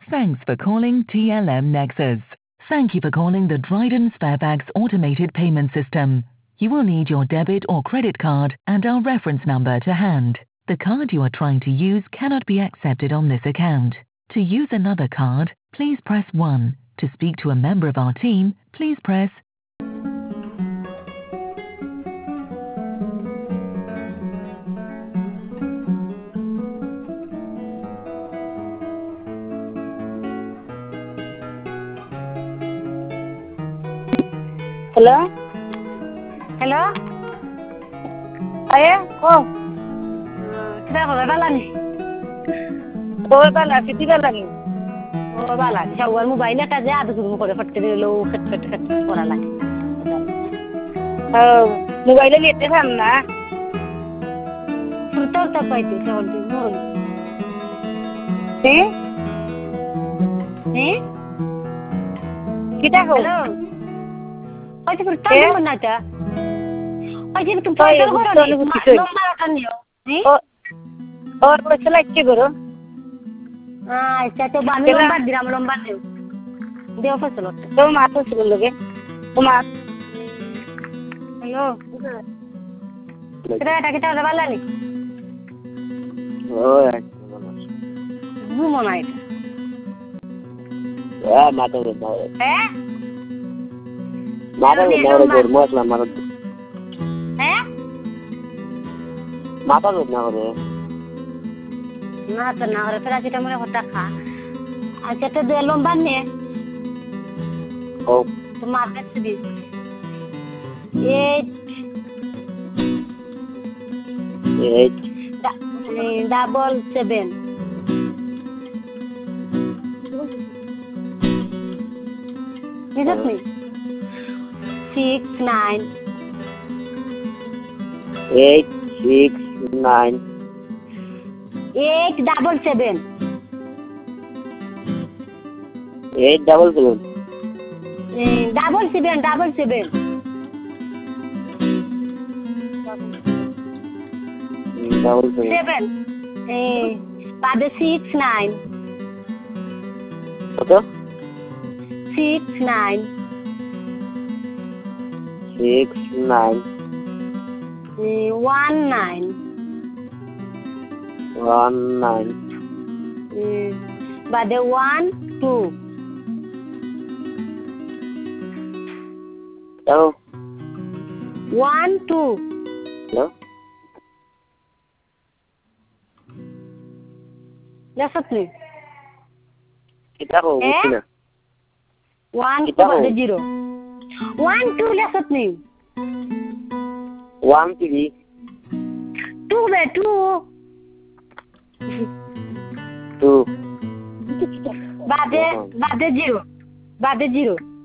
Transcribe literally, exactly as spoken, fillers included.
Thanks for calling T L M Nexus. Thank you for calling the Dryden Fairfax automated payment system. You will need your debit or credit card and our reference number to hand. The card you are trying to use cannot be accepted on this account. To use another card, please press one. To speak to a member of our team, please press Hello? Hello? Aye, oh. Kita ko bala ni. Oh, bala, kiti bala ni. Oh, bala. Syawal mobile ka ja adu mo ko fatte ni lo khat khat khat ora la. Oh, mobile ni ete tham na. Furtor ta pai ti syawal ti mo. Eh? Eh? Kita ko. Hello. Pati furtor mo na ta. Pati tu Oye, furtor ko furtor ni. ni kuchoi. Nomor kan yo. Eh? Oh. और पैसे like करो Ah, अच्छा तो बानवे लंबा dirham लंबा दे. देव फसल होता. तो मातो से बोलोगे तुम आप Hello. Kita ada kita ada bala ni. Oh, ya. Gumo na ita. Ya, mato na. Eh? Mato na ore gormos la maro. Eh? Mato na ore. Na ta na ore pera kita mone hota kha. Acha to de lomba ne. Oh, To market se di. Eight eight, da- eh, double seven. Is it me? Six nine eight, six, nine, eight double seven. eight, double seven. Eh, double seven double seven. Double seven. Seven. Eh, pada six nine What? six nine. Six, nine, Eh, one nine. one, nine. Eh, pada one two. Hello. One two. Hello. Dapat ni. Kita ko Eh? utina. One Kita two pada ko. zero. One two dapat ni. One T V. Two be two. Two. Pada pada zero. Pada zero.